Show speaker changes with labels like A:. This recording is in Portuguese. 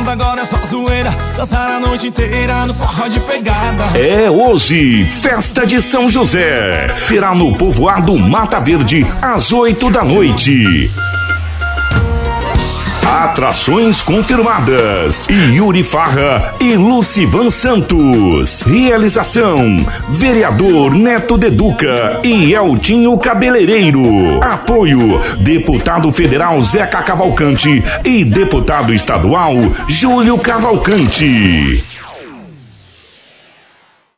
A: sábado agora é só zoeira, dançar a noite inteira no forró de pegada.
B: É hoje, Festa de São José. Será no povoado Mata Verde, às 8 da noite. Atrações confirmadas: Yuri Farra e Lucivan Santos. Realização: vereador Neto Deduca e Eltinho Cabeleireiro. Apoio: deputado federal Zeca Cavalcante e deputado estadual Júlio Cavalcante.